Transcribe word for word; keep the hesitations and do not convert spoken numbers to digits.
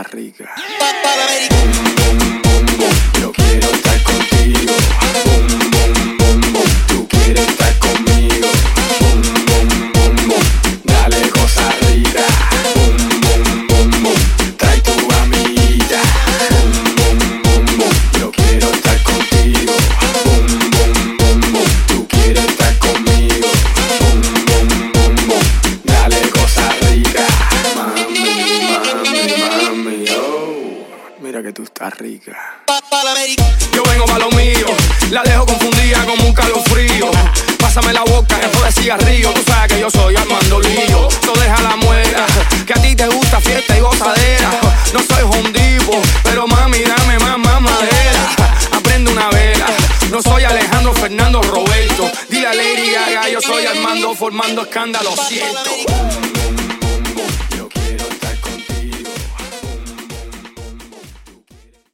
estás rica. Boom, boom, boom, boom. Yo quiero estar contigo. Boom, boom, boom, boom. Tú quieres estar conmigo. Boom, boom, boom, boom. Dale cosa rica. Boom, boom, boom, boom. Trae tu amiguita. Boom, boom, boom, boom. Yo quiero estar contigo. Boom, boom, boom, boom. Tú quieres estar conmigo. Boom, boom, boom, boom. Dale cosa rica. Mami, mami, mami, oh. Mira que tú estás rica. Yo vengo pa' lo mío, la dejo confundida como un calofrío. Pásame la boca, esto de cigarrillo. Tú sabes que yo soy Armando Lío. So deja la muela, que a ti te gusta fiesta y gozadera. No soy hondipo, pero mami dame más, más madera. Aprende una vela, no soy Alejandro Fernando Roberto. Dile a Lady Gaga, yo soy Armando formando escándalo, siento.